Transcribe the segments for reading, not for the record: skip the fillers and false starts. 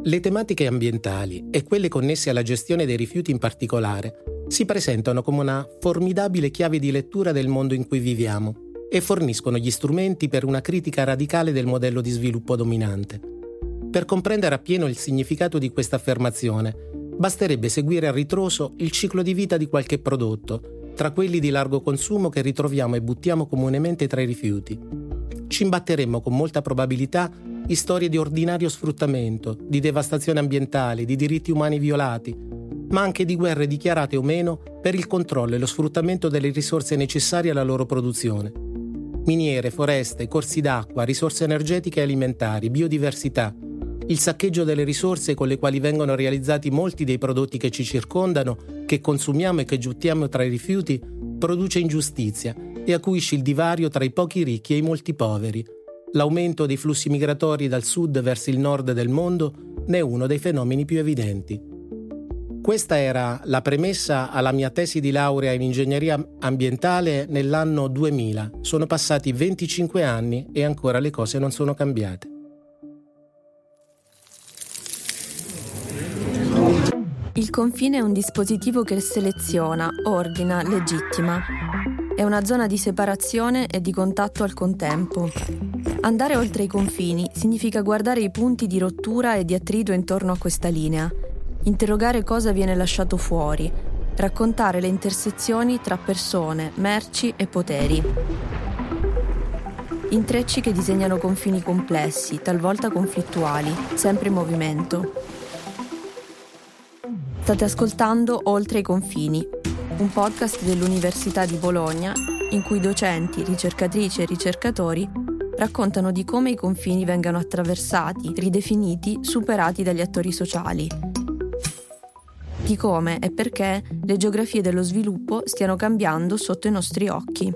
Le tematiche ambientali e quelle connesse alla gestione dei rifiuti in particolare si presentano come una formidabile chiave di lettura del mondo in cui viviamo e forniscono gli strumenti per una critica radicale del modello di sviluppo dominante. Per comprendere appieno il significato di questa affermazione, basterebbe seguire a ritroso il ciclo di vita di qualche prodotto, tra quelli di largo consumo che ritroviamo e buttiamo comunemente tra i rifiuti. Ci imbatteremmo con molta probabilità in storie di ordinario sfruttamento, di devastazione ambientale, di diritti umani violati, ma anche di guerre dichiarate o meno per il controllo e lo sfruttamento delle risorse necessarie alla loro produzione. Miniere, foreste, corsi d'acqua, risorse energetiche e alimentari, biodiversità, il saccheggio delle risorse con le quali vengono realizzati molti dei prodotti che ci circondano, che consumiamo e che gettiamo tra i rifiuti, produce ingiustizia e acuisce il divario tra i pochi ricchi e i molti poveri. L'aumento dei flussi migratori dal sud verso il nord del mondo ne è uno dei fenomeni più evidenti. Questa era la premessa alla mia tesi di laurea in ingegneria ambientale nell'anno 2000. Sono passati 25 anni e ancora le cose non sono cambiate. Il confine è un dispositivo che seleziona, ordina, legittima. È una zona di separazione e di contatto al contempo. Andare oltre i confini significa guardare i punti di rottura e di attrito intorno a questa linea, interrogare cosa viene lasciato fuori, raccontare le intersezioni tra persone, merci e poteri. Intrecci che disegnano confini complessi, talvolta conflittuali, sempre in movimento. State ascoltando Oltre i confini, un podcast dell'Università di Bologna in cui docenti, ricercatrici e ricercatori raccontano di come i confini vengano attraversati, ridefiniti, superati dagli attori sociali. Di come e perché le geografie dello sviluppo stiano cambiando sotto i nostri occhi.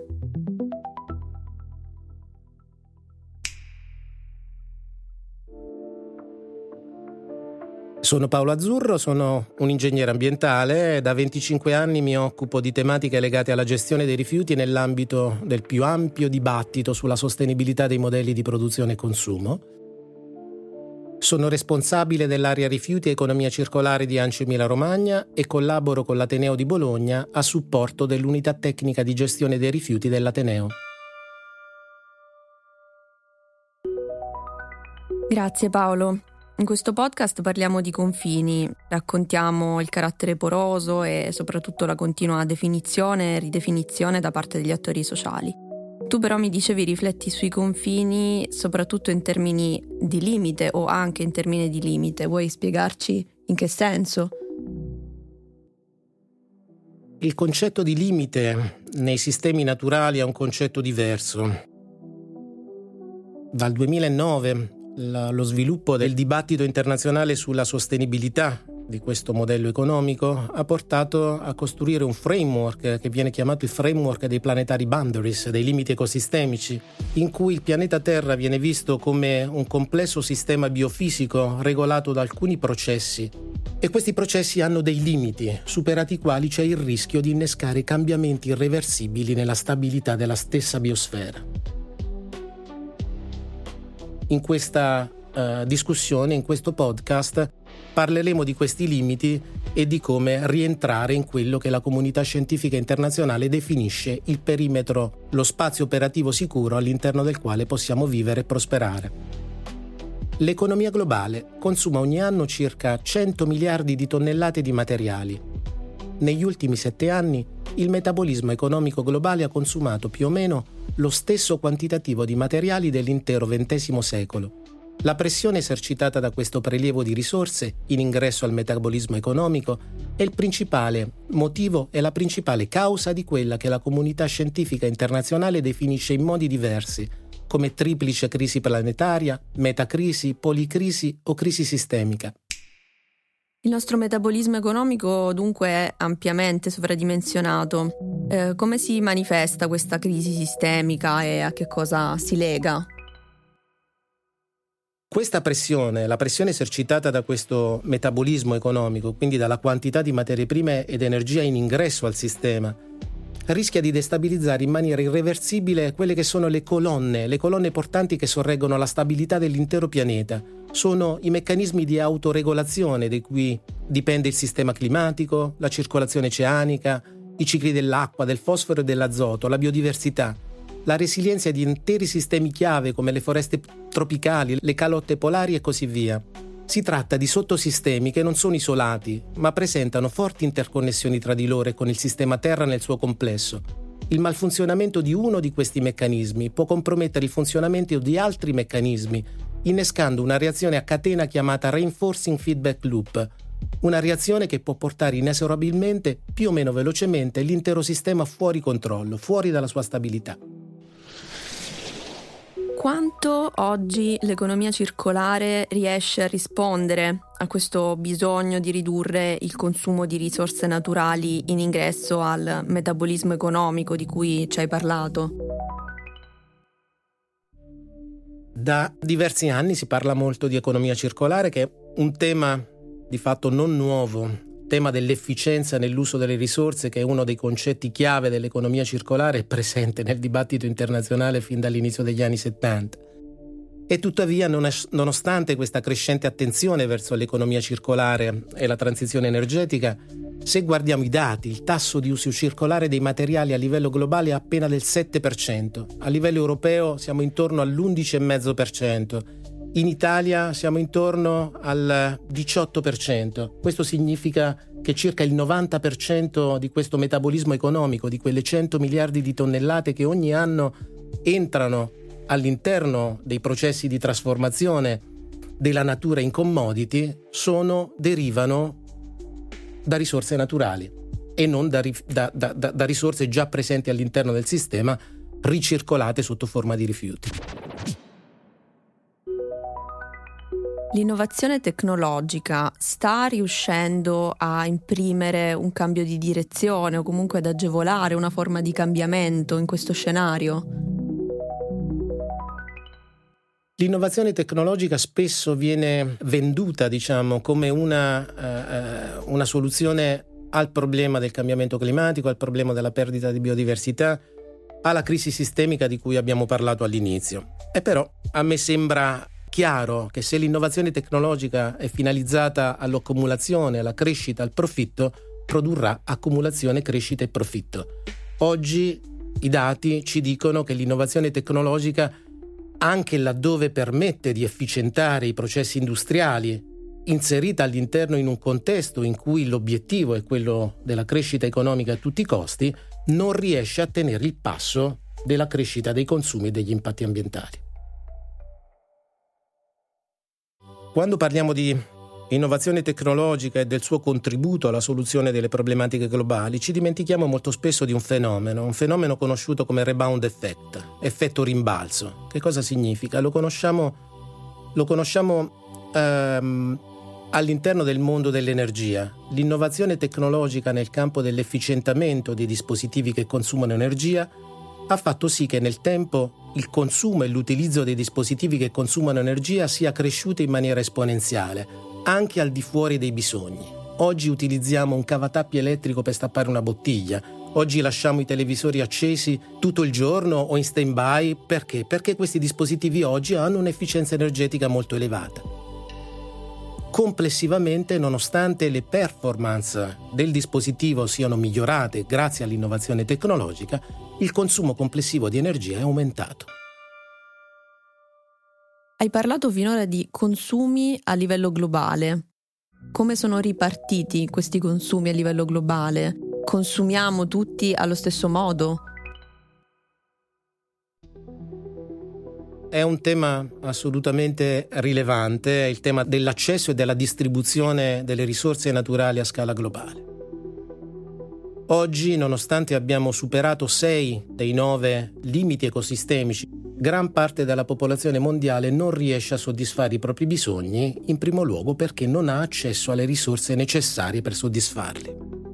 Sono Paolo Azzurro, sono un ingegnere ambientale e da 25 anni mi occupo di tematiche legate alla gestione dei rifiuti nell'ambito del più ampio dibattito sulla sostenibilità dei modelli di produzione e consumo. Sono responsabile dell'area rifiuti e economia circolare di ANCI Emilia-Romagna e collaboro con l'Ateneo di Bologna a supporto dell'unità tecnica di gestione dei rifiuti dell'Ateneo. Grazie Paolo. In questo podcast parliamo di confini, raccontiamo il carattere poroso e soprattutto la continua definizione e ridefinizione da parte degli attori sociali. Tu però mi dicevi rifletti sui confini soprattutto in termini di limite o anche in termini di limite. Vuoi spiegarci in che senso? Il concetto di limite nei sistemi naturali è un concetto diverso. Dal 2009 lo sviluppo del dibattito internazionale sulla sostenibilità di questo modello economico ha portato a costruire un framework che viene chiamato il framework dei planetary boundaries, dei limiti ecosistemici, in cui il pianeta Terra viene visto come un complesso sistema biofisico regolato da alcuni processi e questi processi hanno dei limiti, superati i quali c'è il rischio di innescare cambiamenti irreversibili nella stabilità della stessa biosfera. In questa discussione, in questo podcast, parleremo di questi limiti e di come rientrare in quello che la comunità scientifica internazionale definisce il perimetro, lo spazio operativo sicuro all'interno del quale possiamo vivere e prosperare. L'economia globale consuma ogni anno circa 100 miliardi di tonnellate di materiali. Negli ultimi 7 anni il metabolismo economico globale ha consumato più o meno lo stesso quantitativo di materiali dell'intero XX secolo. La pressione esercitata da questo prelievo di risorse in ingresso al metabolismo economico è il principale motivo e la principale causa di quella che la comunità scientifica internazionale definisce in modi diversi, come triplice crisi planetaria, metacrisi, policrisi o crisi sistemica. Il nostro metabolismo economico dunque è ampiamente sovradimensionato. Come si manifesta questa crisi sistemica e a che cosa si lega? Questa pressione, la pressione esercitata da questo metabolismo economico, quindi dalla quantità di materie prime ed energia in ingresso al sistema, rischia di destabilizzare in maniera irreversibile quelle che sono le colonne portanti che sorreggono la stabilità dell'intero pianeta. Sono i meccanismi di autoregolazione di cui dipende il sistema climatico, la circolazione oceanica, i cicli dell'acqua, del fosforo e dell'azoto, la biodiversità, la resilienza di interi sistemi chiave come le foreste tropicali, le calotte polari e così via. Si tratta di sottosistemi che non sono isolati, ma presentano forti interconnessioni tra di loro e con il sistema Terra nel suo complesso. Il malfunzionamento di uno di questi meccanismi può compromettere il funzionamento di altri meccanismi, innescando una reazione a catena chiamata Reinforcing Feedback Loop, una reazione che può portare inesorabilmente, più o meno velocemente, l'intero sistema fuori controllo, fuori dalla sua stabilità. Quanto oggi l'economia circolare riesce a rispondere a questo bisogno di ridurre il consumo di risorse naturali in ingresso al metabolismo economico di cui ci hai parlato? Da diversi anni si parla molto di economia circolare, che è un tema di fatto non nuovo, tema dell'efficienza nell'uso delle risorse, che è uno dei concetti chiave dell'economia circolare, presente nel dibattito internazionale fin dall'inizio degli anni 70. E tuttavia, nonostante questa crescente attenzione verso l'economia circolare e la transizione energetica, se guardiamo i dati, il tasso di uso circolare dei materiali a livello globale è appena del 7%, a livello europeo siamo intorno all'11,5%, in Italia siamo intorno al 18%. Questo significa che circa il 90% di questo metabolismo economico, di quelle 100 miliardi di tonnellate che ogni anno entrano all'interno dei processi di trasformazione della natura in commodity, derivano da risorse naturali e non da risorse già presenti all'interno del sistema, ricircolate sotto forma di rifiuti. L'innovazione tecnologica sta riuscendo a imprimere un cambio di direzione o comunque ad agevolare una forma di cambiamento in questo scenario? L'innovazione tecnologica spesso viene venduta, come una soluzione al problema del cambiamento climatico, al problema della perdita di biodiversità, alla crisi sistemica di cui abbiamo parlato all'inizio. E però a me sembra chiaro che se l'innovazione tecnologica è finalizzata all'accumulazione, alla crescita, al profitto, produrrà accumulazione, crescita e profitto. Oggi i dati ci dicono che l'innovazione tecnologica, anche laddove permette di efficientare i processi industriali, inserita all'interno in un contesto in cui l'obiettivo è quello della crescita economica a tutti i costi, non riesce a tenere il passo della crescita dei consumi e degli impatti ambientali. Quando parliamo di innovazione tecnologica e del suo contributo alla soluzione delle problematiche globali, ci dimentichiamo molto spesso di un fenomeno conosciuto come rebound effect, effetto rimbalzo. Che cosa significa? Lo conosciamo all'interno del mondo dell'energia. L'innovazione tecnologica nel campo dell'efficientamento dei dispositivi che consumano energia ha fatto sì che nel tempo il consumo e l'utilizzo dei dispositivi che consumano energia sia cresciuto in maniera esponenziale, anche al di fuori dei bisogni. Oggi utilizziamo un cavatappi elettrico per stappare una bottiglia. Oggi lasciamo i televisori accesi tutto il giorno o in stand-by. Perché? Perché questi dispositivi oggi hanno un'efficienza energetica molto elevata. Complessivamente, nonostante le performance del dispositivo siano migliorate grazie all'innovazione tecnologica, il consumo complessivo di energia è aumentato. Hai parlato finora di consumi a livello globale. Come sono ripartiti questi consumi a livello globale? Consumiamo tutti allo stesso modo? È un tema assolutamente rilevante, è il tema dell'accesso e della distribuzione delle risorse naturali a scala globale. Oggi, nonostante abbiamo superato 6 dei 9 limiti ecosistemici, gran parte della popolazione mondiale non riesce a soddisfare i propri bisogni, in primo luogo perché non ha accesso alle risorse necessarie per soddisfarli.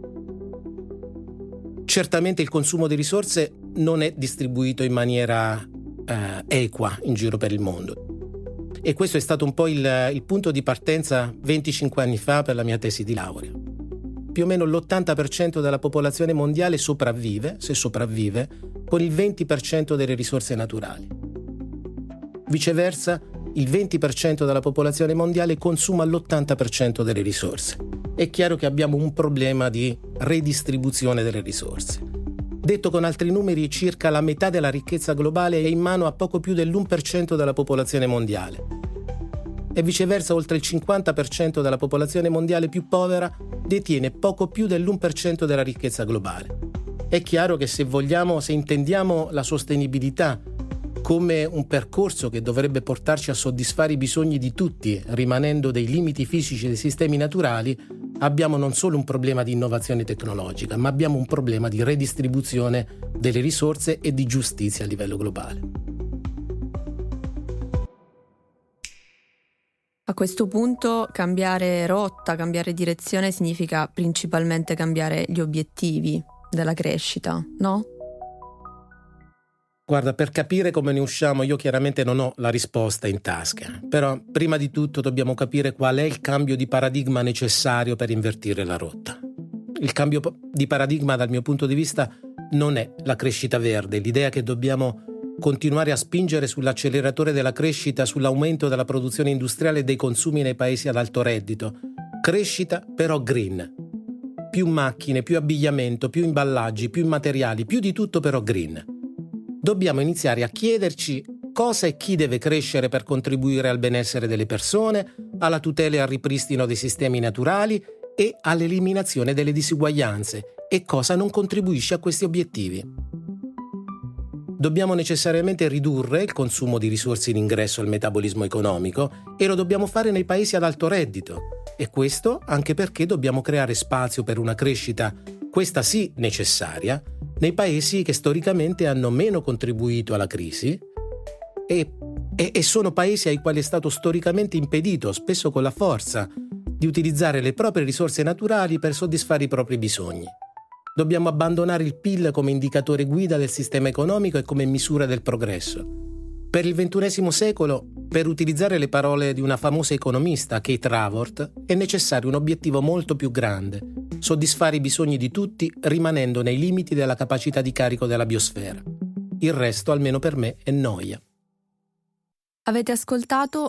Certamente il consumo di risorse non è distribuito in maniera equa in giro per il mondo. E questo è stato un po' il punto di partenza 25 anni fa per la mia tesi di laurea. più o meno l'80% della popolazione mondiale sopravvive, se sopravvive, con il 20% delle risorse naturali. Viceversa, il 20% della popolazione mondiale consuma l'80% delle risorse. È chiaro che abbiamo un problema di redistribuzione delle risorse. Detto con altri numeri, circa la metà della ricchezza globale è in mano a poco più dell'1% della popolazione mondiale. E viceversa, oltre il 50% della popolazione mondiale più povera detiene poco più dell'1% della ricchezza globale. È chiaro che se intendiamo la sostenibilità come un percorso che dovrebbe portarci a soddisfare i bisogni di tutti, rimanendo dei limiti fisici dei sistemi naturali, abbiamo non solo un problema di innovazione tecnologica, ma abbiamo un problema di redistribuzione delle risorse e di giustizia a livello globale. A questo punto cambiare rotta, cambiare direzione significa principalmente cambiare gli obiettivi della crescita, no? Guarda, per capire come ne usciamo io chiaramente non ho la risposta in tasca, però prima di tutto dobbiamo capire qual è il cambio di paradigma necessario per invertire la rotta. Il cambio di paradigma dal mio punto di vista non è la crescita verde, l'idea che dobbiamo continuare a spingere sull'acceleratore della crescita, sull'aumento della produzione industriale e dei consumi nei paesi ad alto reddito. Crescita però green. Più macchine, più abbigliamento, più imballaggi, più materiali, più di tutto però green. Dobbiamo iniziare a chiederci cosa e chi deve crescere per contribuire al benessere delle persone, alla tutela e al ripristino dei sistemi naturali e all'eliminazione delle disuguaglianze, e cosa non contribuisce a questi obiettivi. Dobbiamo necessariamente ridurre il consumo di risorse in ingresso al metabolismo economico e lo dobbiamo fare nei paesi ad alto reddito. E questo anche perché dobbiamo creare spazio per una crescita, questa sì necessaria, nei paesi che storicamente hanno meno contribuito alla crisi e sono paesi ai quali è stato storicamente impedito, spesso con la forza, di utilizzare le proprie risorse naturali per soddisfare i propri bisogni. Dobbiamo abbandonare il PIL come indicatore guida del sistema economico e come misura del progresso. Per il XXI secolo, per utilizzare le parole di una famosa economista, Kate Raworth, è necessario un obiettivo molto più grande: soddisfare i bisogni di tutti rimanendo nei limiti della capacità di carico della biosfera. Il resto, almeno per me, è noia. Avete ascoltato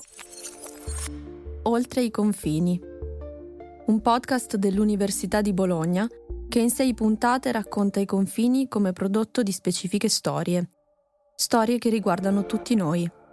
Oltre i confini, un podcast dell'Università di Bologna che in 6 puntate racconta i confini come prodotto di specifiche storie che riguardano tutti noi.